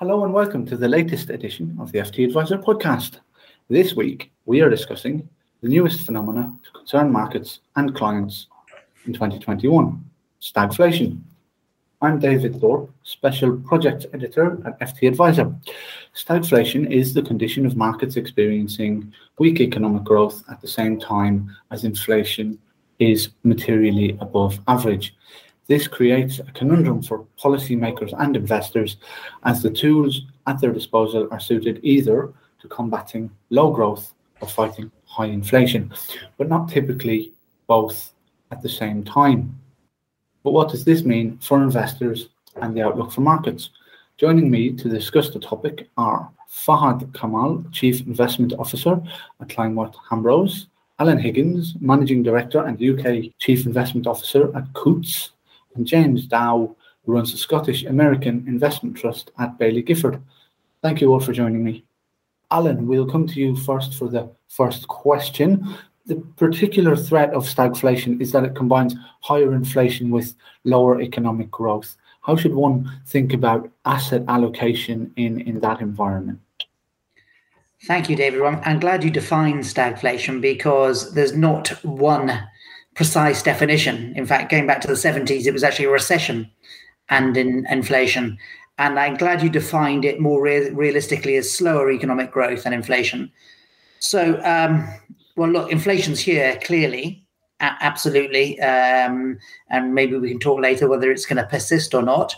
Hello and welcome to the latest edition of the FT Advisor podcast. This week, we are discussing the newest phenomena to concern markets and clients in 2021, stagflation. I'm David Thorpe, Special Projects Editor at FT Advisor. Stagflation is the condition of markets experiencing weak economic growth at the same time as inflation is materially above average. This creates a conundrum for policymakers and investors, as the tools at their disposal are suited either to combating low growth or fighting high inflation, but not typically both at the same time. But what does this mean for investors and the outlook for markets? Joining me to discuss the topic are Fahad Kamal, Chief Investment Officer at Kleinwort Hambros, Alan Higgins, Managing Director and UK Chief Investment Officer at Coutts, and James Dow, who runs the Scottish American Investment Trust at Baillie Gifford. Thank you all for joining me. Alan, we'll come to you first for the first question. The particular threat of stagflation is that it combines higher inflation with lower economic growth. How should one think about asset allocation in that environment? Thank you, David. I'm glad you defined stagflation, because there's not one precise definition. In fact, going back to the 70s, it was actually a recession and inflation. And I'm glad you defined it more realistically as slower economic growth and inflation. So, well, look, inflation's here, clearly, absolutely. And maybe we can talk later whether it's going to persist or not.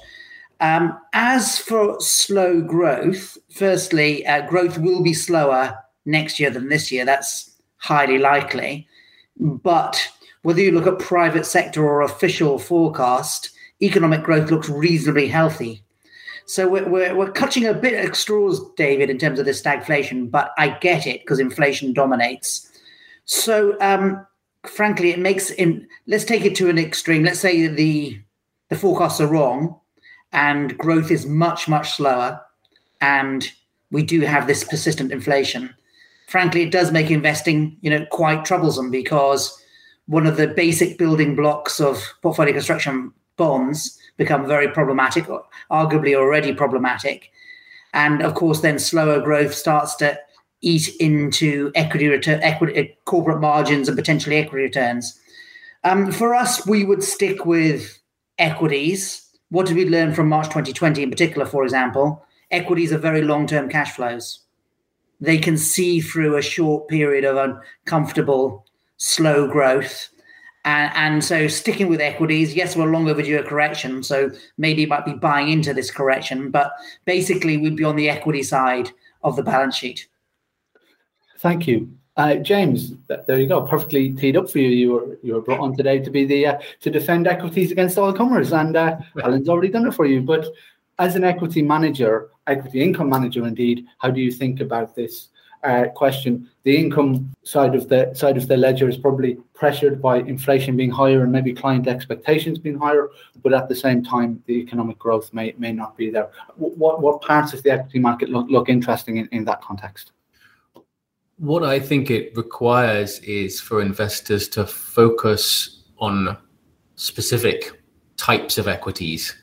As for slow growth, firstly, growth will be slower next year than this year. That's highly likely. But whether you look at private sector or official forecast, economic growth looks reasonably healthy. So we're clutching a bit at straws, David, in terms of this stagflation, but I get it because inflation dominates. So frankly, it makes let's take it to an extreme. Let's say the forecasts are wrong and growth is much, much slower, and we do have this persistent inflation. Frankly, it does make investing, quite troublesome, because one of the basic building blocks of portfolio construction, bonds, become very problematic, or arguably already problematic. And of course, then slower growth starts to eat into corporate margins and potentially equity returns. For us, we would stick with equities. What did we learn from March 2020 in particular, for example? Equities are very long-term cash flows. They can see through a short period of uncomfortable, slow growth. And so sticking with equities, yes, we're long overdue a correction, so maybe it might be buying into this correction, but basically we'd be on the equity side of the balance sheet. Thank you. James, there you go, perfectly teed up for you. You were brought on today to be to defend equities against all comers, and Alan's already done it for you. But as an equity income manager indeed, how do you think about this question? The income side of the ledger is probably pressured by inflation being higher and maybe client expectations being higher, but at the same time, the economic growth may not be there. What parts of the equity market look interesting in that context? What I think it requires is for investors to focus on specific types of equities.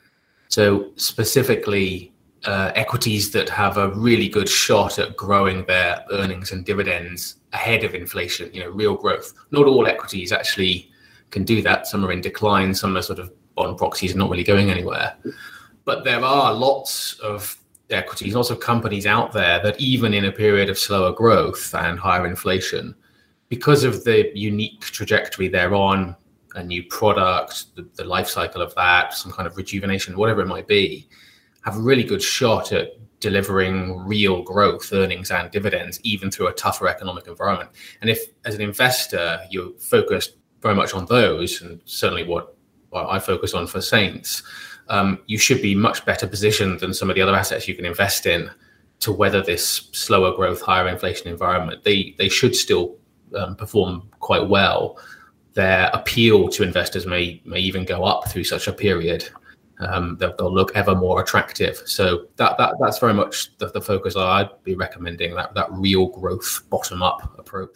So specifically, equities that have a really good shot at growing their earnings and dividends ahead of inflation, real growth. Not all equities actually can do that. Some are in decline, some are sort of bond proxies, not really going anywhere. But there are lots of equities, lots of companies out there that even in a period of slower growth and higher inflation, because of the unique trajectory they're on, a new product, the life cycle of that, some kind of rejuvenation, whatever it might be, have a really good shot at delivering real growth, earnings and dividends, even through a tougher economic environment. And if, as an investor, you're focused very much on those, and certainly what I focus on for Saints, you should be much better positioned than some of the other assets you can invest in to weather this slower growth, higher inflation environment. They should still perform quite well. Their appeal to investors may even go up through such a period. They'll look ever more attractive. So that's very much the focus I'd be recommending, that real growth bottom-up approach.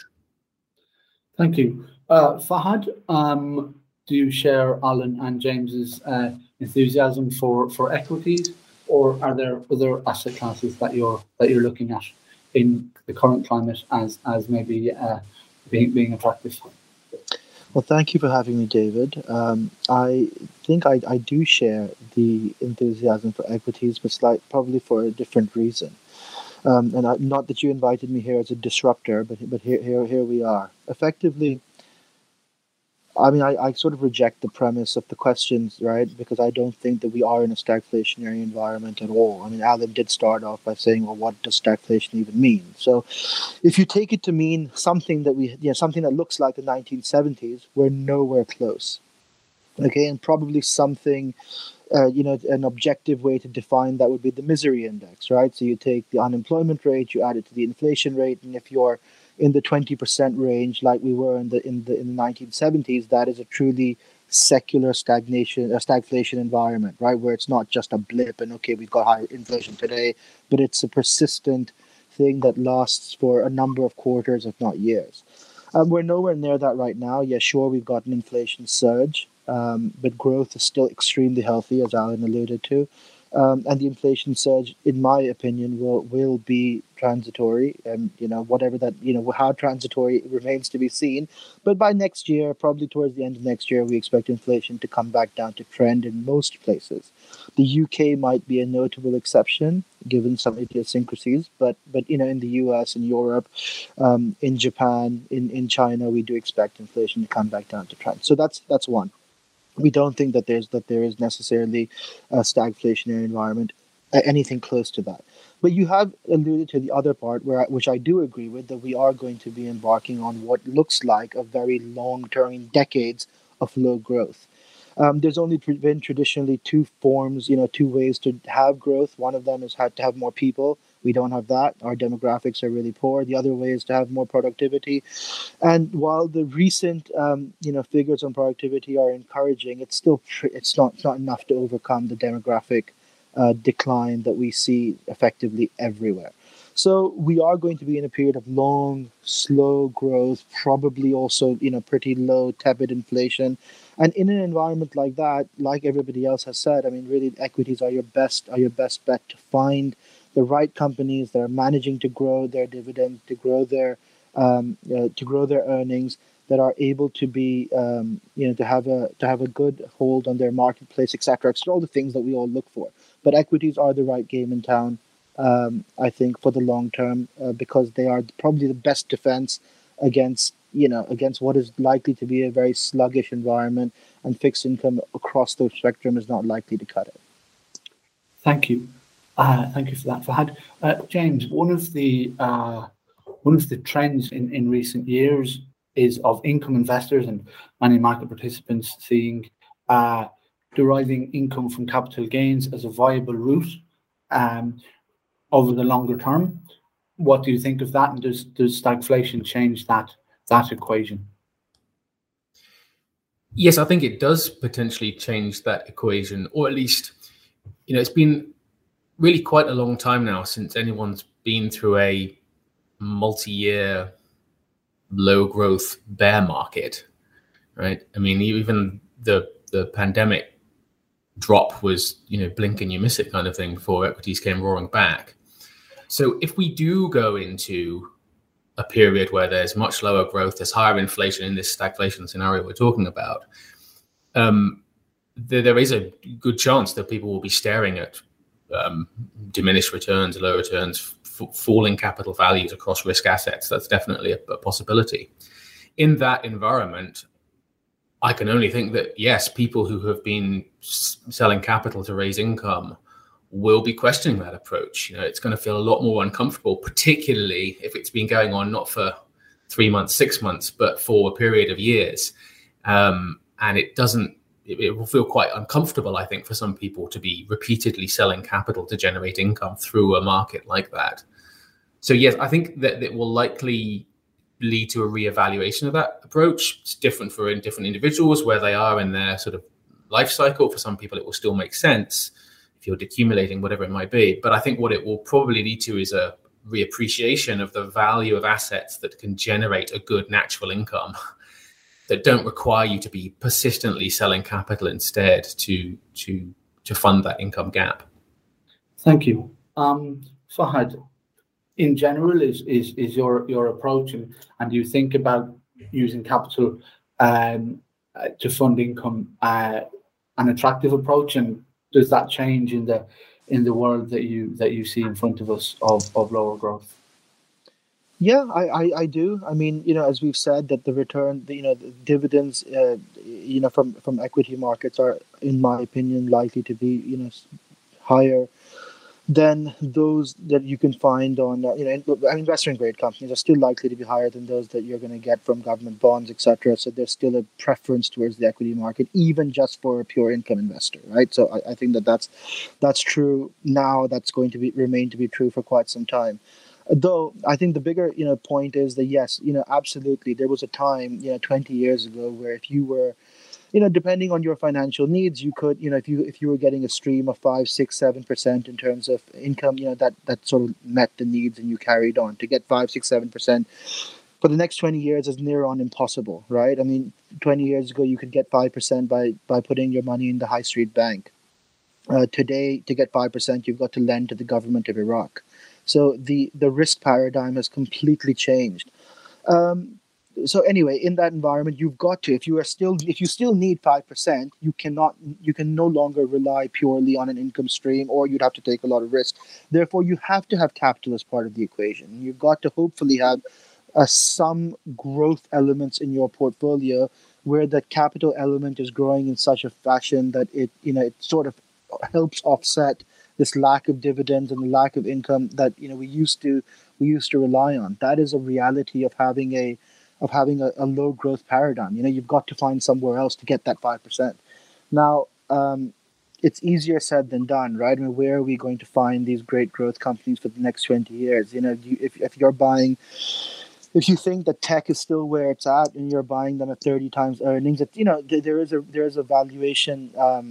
Thank you. Fahad, do you share Alan and James's enthusiasm for equities? or are there other asset classes that you're looking at in the current climate as maybe being attractive? Well, thank you for having me, David. I think I do share the enthusiasm for equities, but probably for a different reason. Not that you invited me here as a disruptor, but here we are. Effectively, I mean, I sort of reject the premise of the questions, right? Because I don't think that we are in a stagflationary environment at all. I mean, Alan did start off by saying, well, what does stagflation even mean? So if you take it to mean something that something that looks like the 1970s, we're nowhere close. Okay, and probably something, an objective way to define that would be the misery index, right? So you take the unemployment rate, you add it to the inflation rate, and if you're in the 20% range, like we were in the 1970s, that is a truly secular stagflation environment, right? Where it's not just a blip and okay, we've got higher inflation today, but it's a persistent thing that lasts for a number of quarters, if not years. We're nowhere near that right now. Yeah, sure, we've got an inflation surge, but growth is still extremely healthy, as Alan alluded to. And the inflation surge, in my opinion, will be transitory, and whatever that how transitory remains to be seen. But by next year, probably towards the end of next year, we expect inflation to come back down to trend in most places. The UK might be a notable exception given some idiosyncrasies, but in the US and Europe, in Japan, in China, we do expect inflation to come back down to trend. So that's one. We don't think that there is necessarily a stagflationary environment, anything close to that. But you have alluded to the other part, which I do agree with, that we are going to be embarking on what looks like a very long-term, decades of low growth. There's only been traditionally two forms, two ways to have growth. One of them is to have more people. We don't have that. Our demographics are really poor. The other way is to have more productivity. And while the recent, figures on productivity are encouraging, it's still it's not enough to overcome the demographic decline that we see effectively everywhere. So we are going to be in a period of long, slow growth, probably also, pretty low, tepid inflation. And in an environment like that, like everybody else has said, I mean, really, equities are your best bet to find the right companies that are managing to grow their dividends, to grow their earnings, that are able to be, to have a good hold on their marketplace, etc. It's all the things that we all look for. But equities are the right game in town, I think, for the long term, because they are probably the best defense against what is likely to be a very sluggish environment, and fixed income across the spectrum is not likely to cut it. Thank you. Thank you for that, Fahad. James, one of the trends in recent years is of income investors and many market participants seeing deriving income from capital gains as a viable route over the longer term. What do you think of that, and does stagflation change that equation? Yes, I think it does potentially change that equation, or at least, it's been really quite a long time now since anyone's been through a multi-year low growth bear market, right? I mean, even the pandemic drop was, blink and you miss it kind of thing before equities came roaring back. So if we do go into a period where there's much lower growth, there's higher inflation in this stagflation scenario we're talking about, there is a good chance that people will be staring at diminished returns, low returns, falling capital values across risk assets. That's definitely a possibility. In that environment, I can only think that, yes, people who have been selling capital to raise income will be questioning that approach. It's going to feel a lot more uncomfortable, particularly if it's been going on not for 3 months, 6 months, but for a period of years. And it will feel quite uncomfortable, I think, for some people to be repeatedly selling capital to generate income through a market like that. So yes, I think that it will likely lead to a reevaluation of that approach. It's different for different individuals where they are in their sort of life cycle. For some people, it will still make sense if you're decumulating, whatever it might be. But I think what it will probably lead to is a reappreciation of the value of assets that can generate a good natural income that don't require you to be persistently selling capital instead to fund that income gap. Thank you. Fahad, in general, is your approach, and do you think about using capital to fund income an attractive approach, and does that change in the world that you see in front of us of lower growth? Yeah, I do. I mean, as we've said, that the return, the dividends, from equity markets are, in my opinion, likely to be, higher than those that you can find on, investment grade companies are still likely to be higher than those that you're going to get from government bonds, etc. So there's still a preference towards the equity market, even just for a pure income investor, right? So I think that's true now. That's going to remain to be true for quite some time. Though I think the bigger point is that yes, absolutely, there was a time 20 years ago where if you were depending on your financial needs, you could, if you were getting a stream of 5, 6, 7% in terms of income, that sort of met the needs, and you carried on. To get 5, 6, 7% for the next 20 years is near on impossible, right? I mean, 20 years ago, you could get 5% by putting your money in the high street bank. Today, to get 5%, you've got to lend to the government of Iraq. So the risk paradigm has completely changed. So anyway, in that environment, you've got to, if you still need 5%, you can no longer rely purely on an income stream, or you'd have to take a lot of risk. Therefore, you have to have capital as part of the equation. You've got to hopefully have some growth elements in your portfolio where the capital element is growing in such a fashion that it sort of helps offset this lack of dividends and the lack of income that we used to rely on. That is a reality of having a low growth paradigm. You've got to find somewhere else to get that 5%. Now, it's easier said than done, right? I mean, where are we going to find these great growth companies for the next 20 years? If you think that tech is still where it's at and you're buying them at 30 times earnings, there is a valuation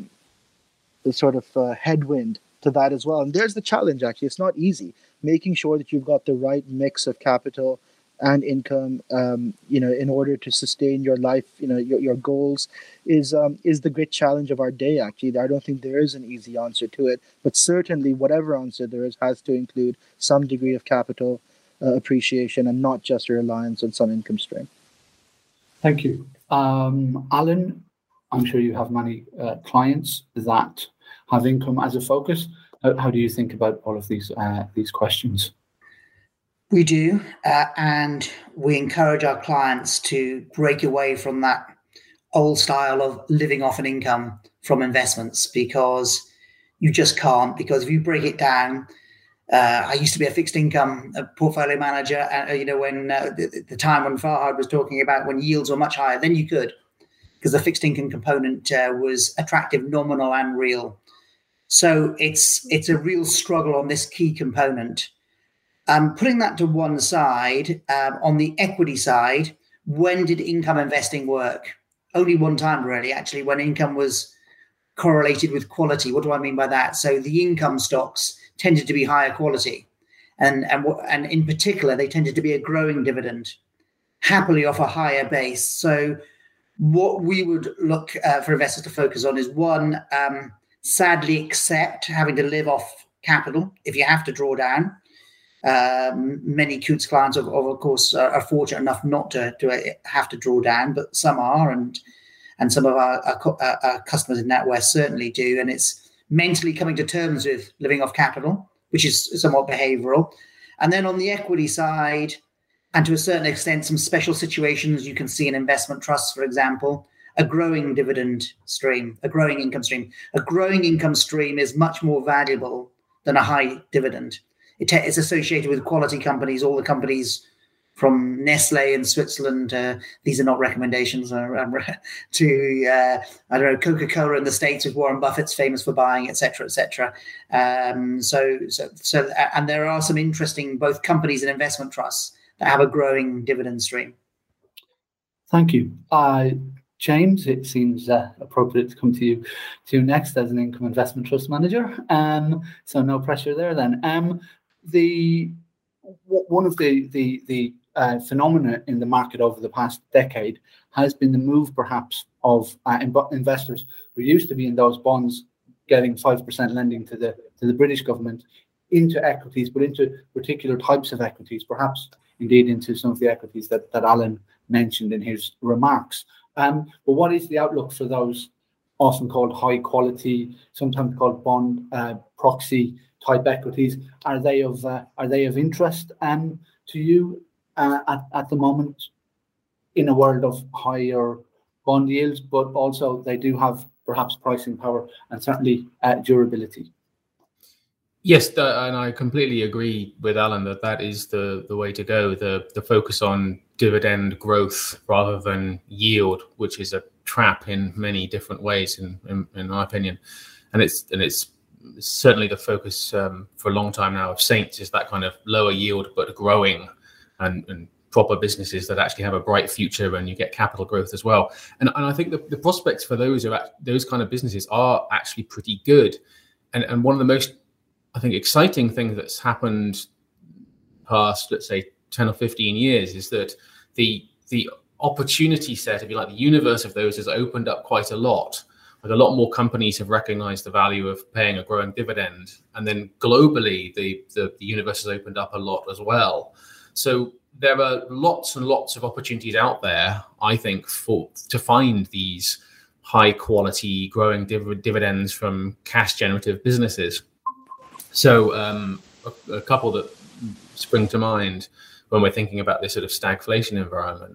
sort of headwind to that as well. And there's the challenge, actually. It's not easy. Making sure that you've got the right mix of capital and income, in order to sustain your life, your goals is the great challenge of our day, actually. I don't think there is an easy answer to it, but certainly whatever answer there is has to include some degree of capital appreciation and not just a reliance on some income stream. Thank you. Alan, I'm sure you have many clients that have income as a focus. How do you think about all of these questions? We do, and we encourage our clients to break away from that old style of living off an income from investments, because you just can't. Because if you break it down, I used to be a fixed income portfolio manager, and when the time when Fahad was talking about when yields were much higher, then you could, because the fixed income component was attractive, nominal and real. So it's a real struggle on this key component. Putting that to one side, on the equity side, when did income investing work? Only one time, really, actually, when income was correlated with quality. What do I mean by that? So the income stocks tended to be higher quality, and in particular, they tended to be a growing dividend, happily off a higher base. So what we would look for investors to focus on is one, sadly accept having to live off capital if you have to draw down. Many Coutts clients, of course, are fortunate enough not to have to draw down, but some are, and some of our customers in NatWest certainly do. And it's mentally coming to terms with living off capital, which is somewhat behavioral. And then on the equity side, and to a certain extent, some special situations you can see in investment trusts, for example, a growing dividend stream, a growing income stream. A growing income stream is much more valuable than a high dividend. It's associated with quality companies, all the companies from Nestle in Switzerland. These are not recommendations to Coca-Cola in the States, with Warren Buffett's famous for buying, etc., etc. And there are some interesting both companies and investment trusts that have a growing dividend stream. Thank you. James, it seems appropriate to come to you next as an income investment trust manager. So no pressure there then. One of the phenomena in the market over the past decade has been the move, perhaps, of investors who used to be in those bonds getting 5% lending to the the British government into equities, but into particular types of equities, perhaps indeed into some of the equities that Alan mentioned in his remarks. But what is the outlook for those often called high quality, sometimes called bond proxy type equities? Are they of interest to you at the moment in a world of higher bond yields, but also they do have perhaps pricing power and certainly durability? Yes, and I completely agree with Alan that is the way to go. The focus on dividend growth rather than yield, which is a trap in many different ways, in my opinion. And it's certainly the focus for a long time now of Saints is that kind of lower yield but growing and proper businesses that actually have a bright future, and you get capital growth as well. And I think the prospects for those kind of businesses are actually pretty good. And one of the most, I think, exciting thing that's happened past, let's say, 10 or 15 years is that the opportunity set, if you like, the universe of those has opened up quite a lot. Like a lot more companies have recognized the value of paying a growing dividend. And then globally, the universe has opened up a lot as well. So there are lots and lots of opportunities out there, I think, to find these high quality growing dividends from cash generative businesses. So a couple that spring to mind when we're thinking about this sort of stagflation environment.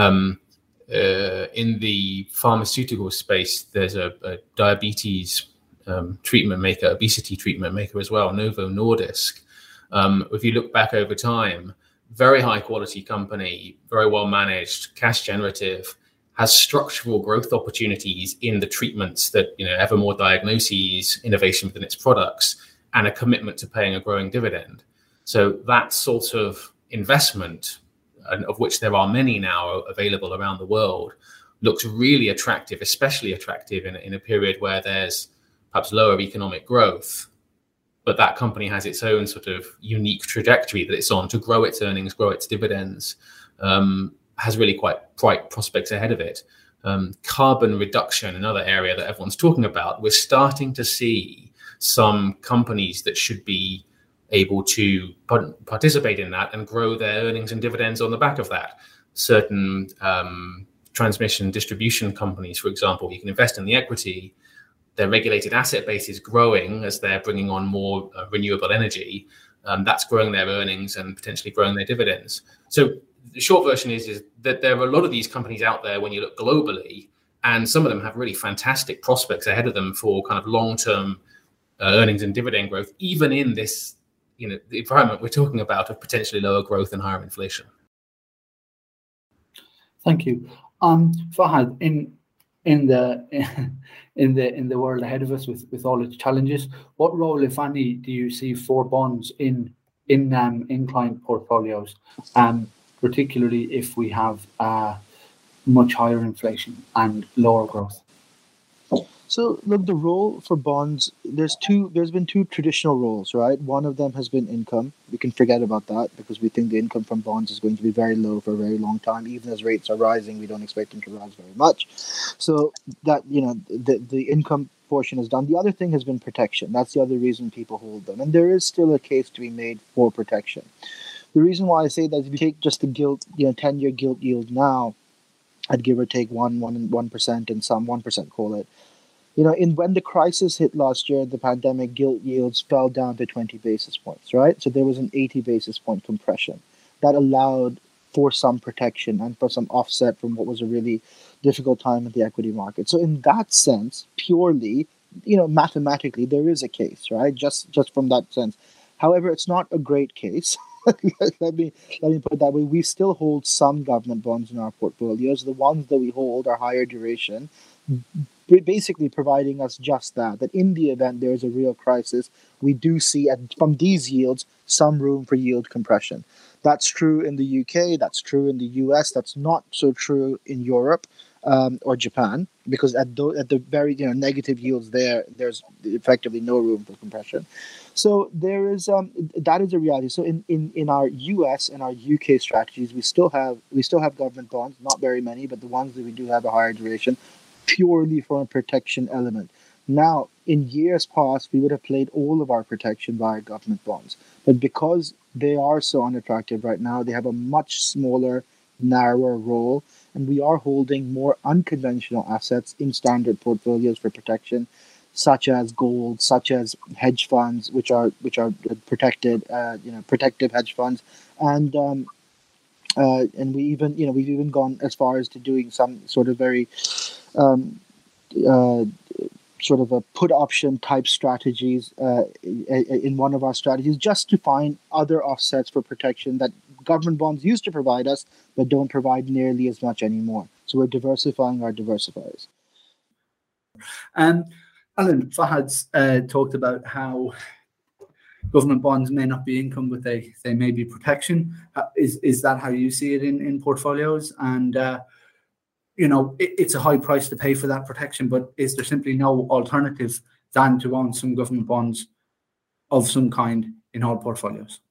In the pharmaceutical space, there's a diabetes treatment maker, obesity treatment maker as well, Novo Nordisk. If you look back over time, very high quality company, very well managed, cash generative, has structural growth opportunities in the treatments that, ever more diagnoses, innovation within its products, and a commitment to paying a growing dividend. So that sort of investment, and of which there are many now available around the world, looks really attractive, especially attractive in a period where there's perhaps lower economic growth. But that company has its own sort of unique trajectory that it's on to grow its earnings, grow its dividends, has really quite bright prospects ahead of it. Carbon reduction, another area that everyone's talking about, we're starting to see some companies that should be able to participate in that and grow their earnings and dividends on the back of that. Certain transmission distribution companies, for example, you can invest in the equity. Their regulated asset base is growing as they're bringing on more renewable energy. That's growing their earnings and potentially growing their dividends. So the short version is that there are a lot of these companies out there when you look globally, and some of them have really fantastic prospects ahead of them for kind of long-term earnings and dividend growth, even in this, the environment we're talking about of potentially lower growth and higher inflation. Thank you. Fahad, in the world ahead of us with all its challenges, what role, if any, do you see for bonds in client portfolios, particularly if we have much higher inflation and lower growth? So, look, the role for bonds, there's been two traditional roles, right? One of them has been income. We can forget about that because we think the income from bonds is going to be very low for a very long time. Even as rates are rising, we don't expect them to rise very much. So that, the income portion is done. The other thing has been protection. That's the other reason people hold them. And there is still a case to be made for protection. The reason why I say that, if you take just the gilt, 10-year gilt yield now, I'd give or take 1% and some 1%, call it. When the crisis hit last year, the pandemic, gilt yields fell down to 20 basis points, right? So there was an 80 basis point compression that allowed for some protection and for some offset from what was a really difficult time in the equity market. So in that sense, purely, mathematically, there is a case, right? Just from that sense. However, it's not a great case. Let me put it that way. We still hold some government bonds in our portfolios. The ones that we hold are higher duration, basically providing us just that in the event there is a real crisis, we do see from these yields some room for yield compression. That's true in the UK, that's true in the US, that's not so true in Europe or Japan, because at the very negative yields there's effectively no room for compression. So there is that is a reality. So in our US and our UK strategies, we still have government bonds, not very many, but the ones that we do have a higher duration, purely for a protection element. Now, in years past, we would have played all of our protection via government bonds. But because they are so unattractive right now, they have a much smaller, narrower role, and we are holding more unconventional assets in standard portfolios for protection, such as gold, such as hedge funds, which are protected, protective hedge funds, and we even we've even gone as far as to doing some sort of very sort of a put option type strategies in one of our strategies, just to find other offsets for protection that government bonds used to provide us, but don't provide nearly as much anymore. So we're diversifying our diversifiers. Alan, Fahad's talked about how government bonds may not be income, but they may be protection. Is that how you see it in portfolios? And it's a high price to pay for that protection, but is there simply no alternative than to own some government bonds of some kind in all portfolios?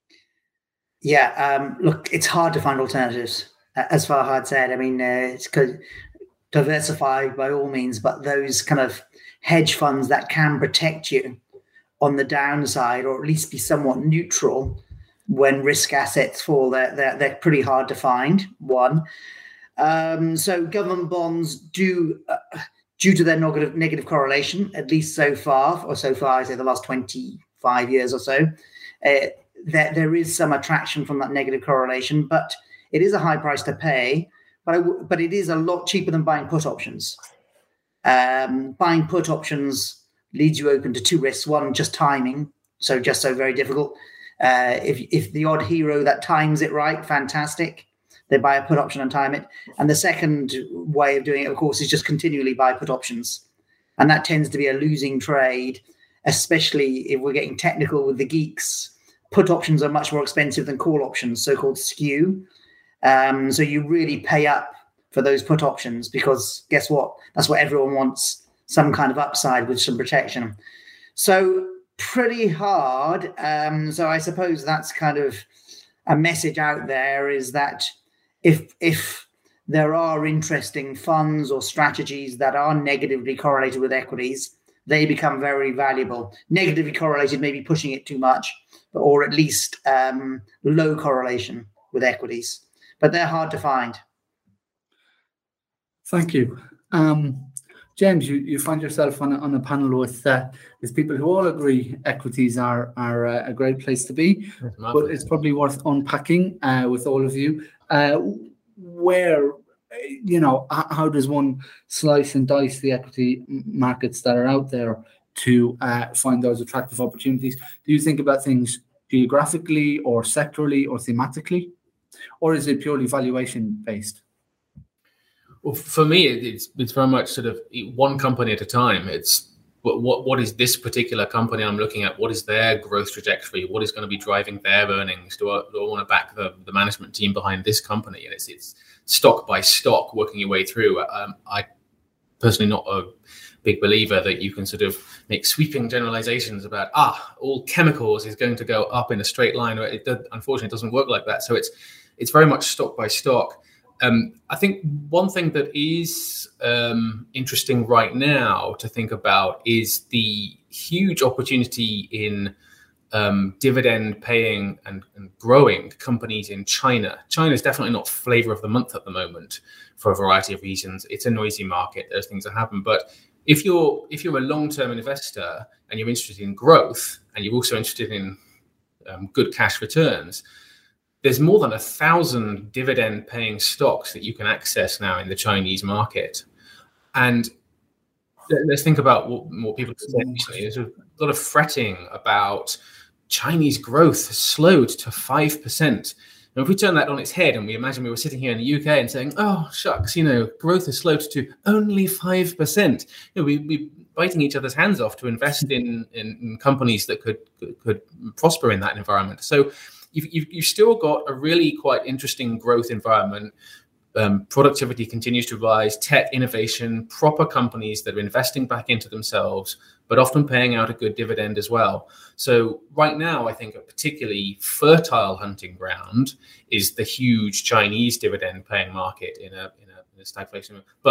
Yeah, look, it's hard to find alternatives. As Fahad said, I mean, it's good, diversify by all means, but those kind of hedge funds that can protect you on the downside, or at least be somewhat neutral when risk assets fall, they're pretty hard to find. One. So government bonds do, due to their negative correlation, at least so far, I say the last 25 years or so, there is some attraction from that negative correlation, but it is a high price to pay, but it is a lot cheaper than buying put options. Buying put options leads you open to two risks. One, just timing, so very difficult. If the odd hero that times it right, fantastic. They buy a put option and time it. And the second way of doing it, of course, is just continually buy put options. And that tends to be a losing trade, especially if we're getting technical with the geeks. Put options are much more expensive than call options, so-called skew. So you really pay up for those put options because guess what? That's what everyone wants, some kind of upside with some protection. So pretty hard. So I suppose that's kind of a message out there, is that if there are interesting funds or strategies that are negatively correlated with equities, they become very valuable. Negatively correlated, maybe pushing it too much, or at least low correlation with equities. But they're hard to find. Thank you. James, you find yourself on a panel with people who all agree equities are a great place to be, but it's probably worth unpacking with all of you. Where, how does one slice and dice the equity markets that are out there to find those attractive opportunities? Do you think about things geographically or sectorally or thematically, or is it purely valuation based? Well, for me, it's very much sort of one company at a time. It's what is this particular company I'm looking at? What is their growth trajectory? What is going to be driving their earnings? Do I want to back the management team behind this company? And it's stock by stock, working your way through. I personally not a big believer that you can sort of make sweeping generalizations about all chemicals is going to go up in a straight line. Unfortunately, it doesn't work like that. So it's very much stock by stock. I think one thing that is interesting right now to think about is the huge opportunity in dividend paying and growing companies in China. China is definitely not flavor of the month at the moment for a variety of reasons. It's a noisy market. There's things that happen. But if you're a long-term investor and you're interested in growth and you're also interested in good cash returns, there's more than 1,000 dividend-paying stocks that you can access now in the Chinese market. And let's think about what people are saying recently. There's a lot of fretting about Chinese growth has slowed to 5%. And if we turn that on its head and we imagine we were sitting here in the UK and saying, oh, shucks, growth has slowed to only 5%. We're biting each other's hands off to invest in companies that could prosper in that environment. So you've still got a really quite interesting growth environment. Productivity continues to rise, tech innovation, proper companies that are investing back into themselves, but often paying out a good dividend as well. So right now, I think a particularly fertile hunting ground is the huge Chinese dividend paying market in a stagflation. But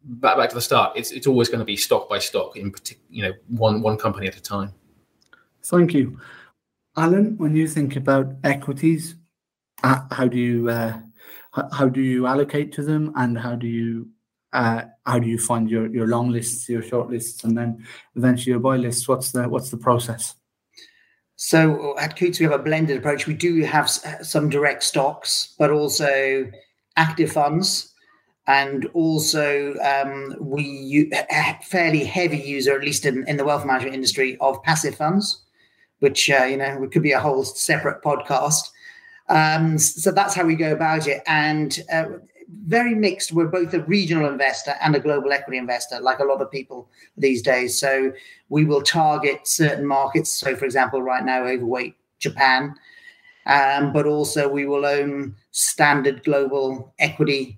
back to the start, it's always going to be stock by stock, in particular, one company at a time. Thank you, Alan. When you think about equities, how do you allocate to them, and how do you fund your long lists, your short lists, and then eventually your buy lists? What's the process? So at Coutts, we have a blended approach. We do have some direct stocks, but also active funds, and also we fairly heavy user, at least in the wealth management industry, of passive funds, which it could be a whole separate podcast. So that's how we go about it, and very mixed. We're both a regional investor and a global equity investor, like a lot of people these days. So we will target certain markets. So, for example, right now, overweight Japan, but also we will own standard global equity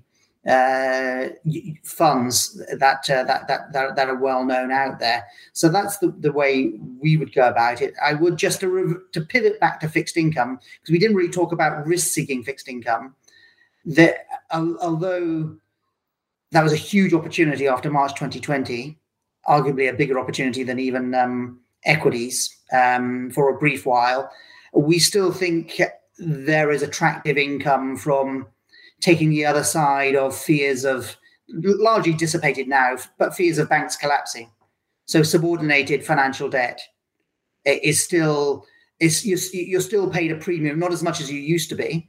funds that are well known out there. So that's the way we would go about it. I would just to pivot back to fixed income, because we didn't really talk about risk-seeking fixed income. That although that was a huge opportunity after March 2020, arguably a bigger opportunity than even equities for a brief while, we still think there is attractive income from taking the other side of fears of, largely dissipated now, but fears of banks collapsing. So subordinated financial debt is still, you're still paid a premium, not as much as you used to be.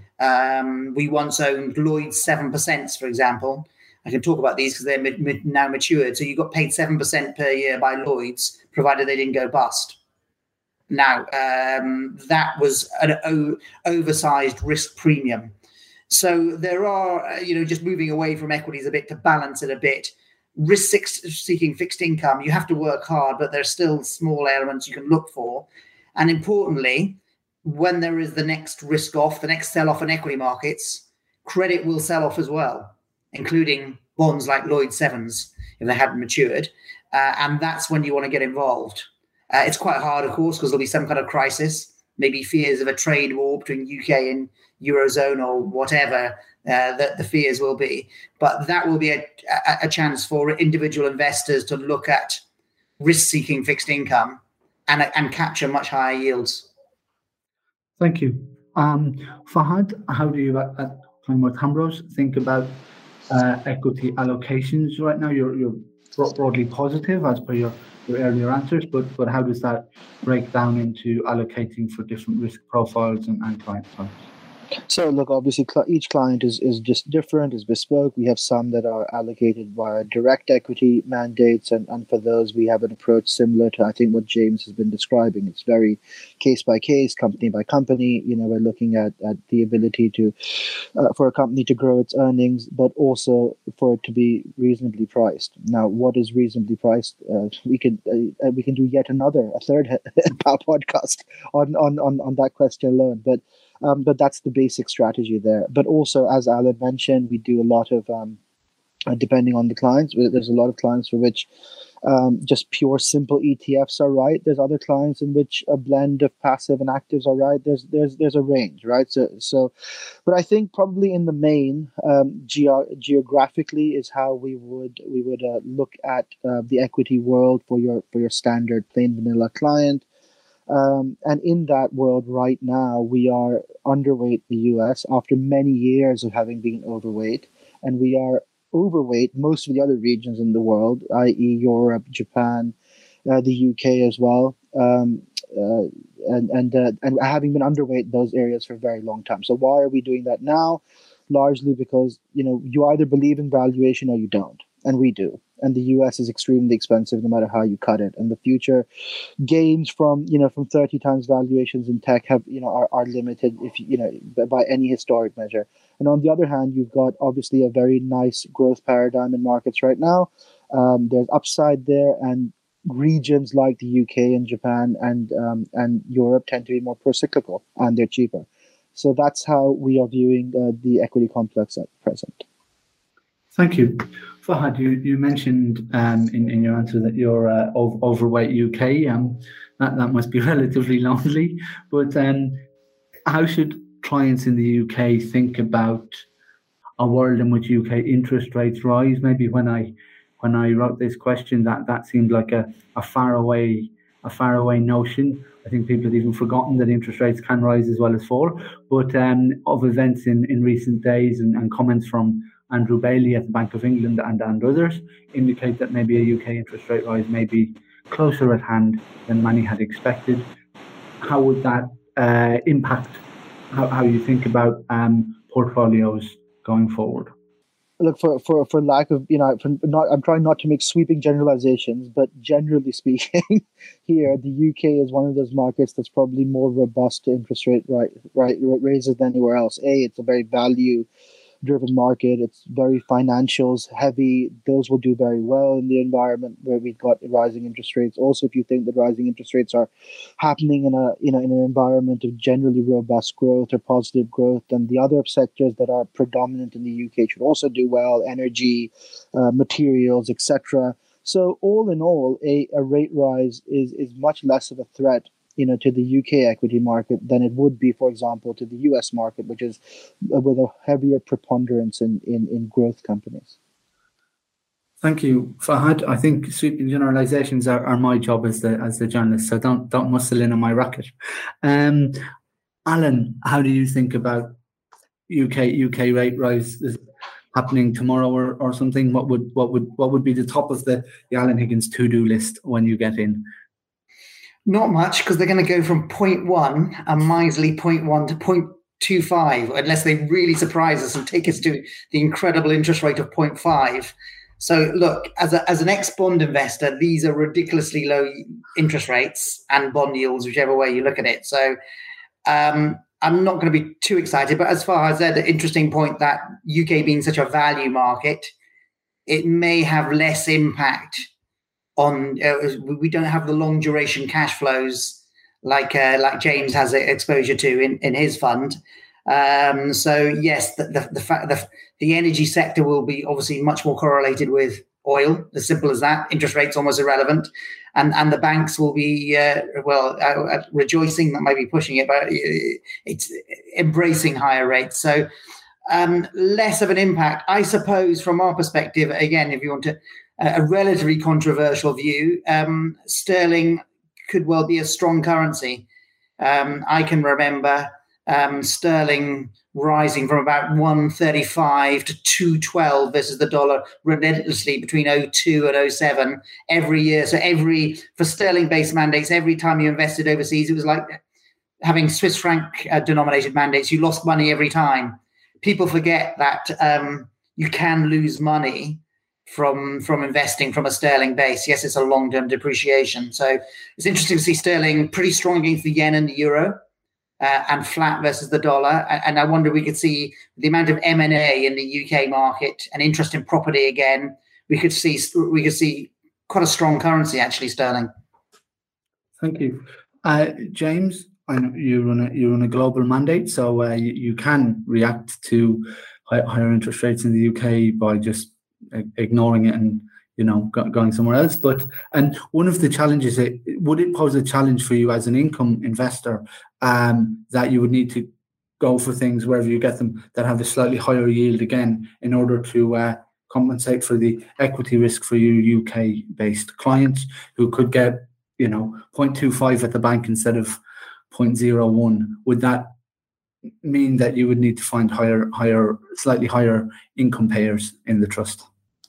We once owned Lloyd's 7%, for example. I can talk about these because they're now matured. So you got paid 7% per year by Lloyd's, provided they didn't go bust. Now, that was an oversized risk premium. So there are, just moving away from equities a bit to balance it a bit. Risk-seeking fixed income, you have to work hard, but there's still small elements you can look for. And importantly, when there is the next risk off, the next sell off in equity markets, credit will sell off as well, including bonds like Lloyd's 7s if they hadn't matured. And that's when you want to get involved. It's quite hard, of course, because there'll be some kind of crisis, maybe fears of a trade war between UK and Eurozone or whatever that the fears will be. But that will be a chance for individual investors to look at risk-seeking fixed income and capture much higher yields. Thank you. Fahad, how do you at Kleinworth Hambros think about equity allocations right now? You're broadly positive as per your earlier answers, but how does that break down into allocating for different risk profiles and client types? So look, obviously each client is just different, is bespoke. We have some that are allocated via direct equity mandates, and for those we have an approach similar to, I think, what James has been describing. It's very case by case, company by company. We're looking at the ability to for a company to grow its earnings, but also for it to be reasonably priced. Now, what is reasonably priced? We can do a third podcast on that question alone, but that's the basic strategy there. But also, as Alan mentioned, we do a lot of, depending on the clients, there's a lot of clients for which just pure simple ETFs are right. There's other clients in which a blend of passive and actives are right. There's a range, right? So, but I think probably in the main, geographically is how we would look at the equity world for your standard plain vanilla client. And in that world right now, we are underweight the US after many years of having been overweight, and we are overweight most of the other regions in the world, i.e. Europe, Japan, the UK as well, and having been underweight those areas for a very long time. So why are we doing that now? Largely because you either believe in valuation or you don't, and we do. And the US is extremely expensive no matter how you cut it. And the future gains from 30 times valuations in tech are limited by any historic measure. And on the other hand, you've got obviously a very nice growth paradigm in markets right now. There's upside there, and regions like the UK and Japan and Europe tend to be more pro-cyclical, and they're cheaper. So that's how we are viewing the equity complex at present. Thank you. Fahad, you mentioned in your answer that you're overweight UK. That must be relatively lonely. But how should clients in the UK think about a world in which UK interest rates rise. Maybe when I wrote this question, that seemed like a faraway notion. I think people had even forgotten that interest rates can rise as well as fall. But of events in recent days and comments from Andrew Bailey at the Bank of England and others indicate that maybe a UK interest rate rise may be closer at hand than many had expected. How would that impact how you think about portfolios going forward? Look, for lack of, I'm trying not to make sweeping generalizations, but generally speaking, here the UK is one of those markets that's probably more robust to interest rate raises than anywhere else. It's a very value-driven market. It's very financials heavy. Those will do very well in the environment where we've got rising interest rates. Also, if you think that rising interest rates are happening in an environment of generally robust growth or positive growth, then the other sectors that are predominant in the UK should also do well: energy, materials, etc. So all in all, a rate rise is much less of a threat to the UK equity market than it would be, for example, to the US market, which is with a heavier preponderance in growth companies. Thank you, Fahad. I think sweeping generalizations are my job as the journalist, so don't muscle in on my racket. Alan, how do you think about UK rate rise happening tomorrow or something? What would be the top of the Alan Higgins to-do list when you get in? Not much, because they're going to go from 0.1, a miserly 0.1, to 0.25, unless they really surprise us and take us to the incredible interest rate of 0.5. So look, as an ex-bond investor, these are ridiculously low interest rates and bond yields, whichever way you look at it. So I'm not going to be too excited. But as far as the interesting point that UK being such a value market, it may have less impact on, we don't have the long duration cash flows like James has exposure to in his fund. So yes, the fact that the energy sector will be obviously much more correlated with oil, as simple as that. Interest rates almost irrelevant, and the banks will be rejoicing, that might be pushing it, but it's embracing higher rates. So less of an impact, I suppose, from our perspective. Again, if you want to. A relatively controversial view, sterling could well be a strong currency. I can remember sterling rising from about 135 to 212 versus the dollar relentlessly between 02 and 07 every year. So for sterling-based mandates, every time you invested overseas, it was like having Swiss franc denominated mandates. You lost money every time. People forget that you can lose money from investing from a sterling base. Yes, it's a long-term depreciation. So it's interesting to see sterling pretty strong against the yen and the euro, and flat versus the dollar. And I wonder, we could see the amount of M&A in the UK market and interest in property again. We could see quite a strong currency, actually, sterling. Thank you, James. I know you run a global mandate, so you can react to higher interest rates in the UK by just ignoring it and going somewhere else. And one of the challenges, would it pose a challenge for you as an income investor that you would need to go for things wherever you get them that have a slightly higher yield again in order to compensate for the equity risk for your UK based clients who could get 0.25 at the bank instead of 0.01? Would that mean that you would need to find slightly higher income payers in the trust?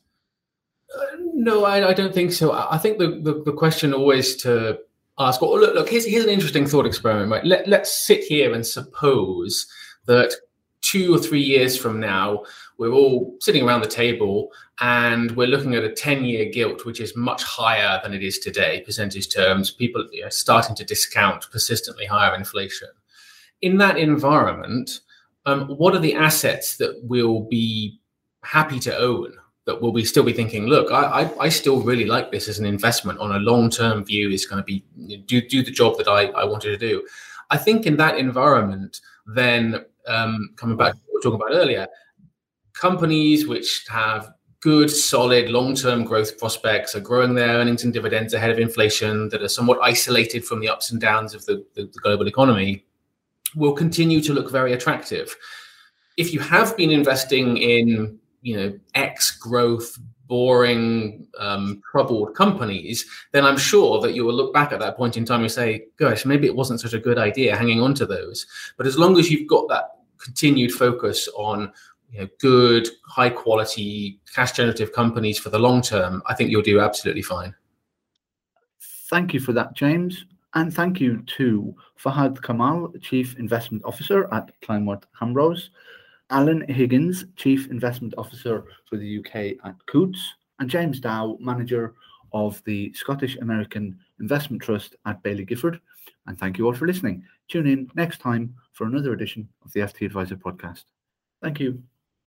No, I don't think so. I think the question always to ask, well, look, here's an interesting thought experiment, right? Let's sit here and suppose that 2 or 3 years from now, we're all sitting around the table and we're looking at a 10-year gilt, which is much higher than it is today, percentage terms. People are starting to discount persistently higher inflation. In that environment, what are the assets that we'll be happy to own, that will still be thinking, look, I still really like this as an investment on a long-term view, is going to be do the job that I wanted to do. I think in that environment, then coming back to what we were talking about earlier, companies which have good, solid, long-term growth prospects, are growing their earnings and dividends ahead of inflation, that are somewhat isolated from the ups and downs of the global economy, will continue to look very attractive. if you have been investing in, X growth, boring, troubled companies, then I'm sure that you will look back at that point in time and say, gosh, maybe it wasn't such a good idea hanging on to those. But as long as you've got that continued focus on good, high quality, cash generative companies for the long term, I think you'll do absolutely fine. Thank you for that, James. And thank you to Fahad Kamal, Chief Investment Officer at Kleinwort Hambros, Alan Higgins, Chief Investment Officer for the UK at Coutts, and James Dow, Manager of the Scottish American Investment Trust at Baillie Gifford. And thank you all for listening. Tune in next time for another edition of the FT Advisor podcast. Thank you.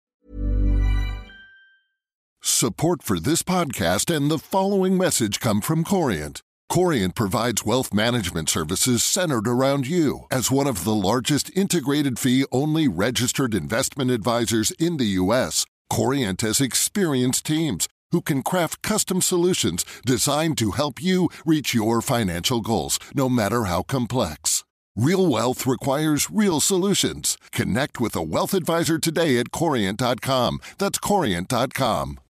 Support for this podcast and the following message come from Corient. Corient provides wealth management services centered around you. As one of the largest integrated fee-only registered investment advisors in the U.S., Corient has experienced teams who can craft custom solutions designed to help you reach your financial goals, no matter how complex. Real wealth requires real solutions. Connect with a wealth advisor today at Corient.com. That's Corient.com.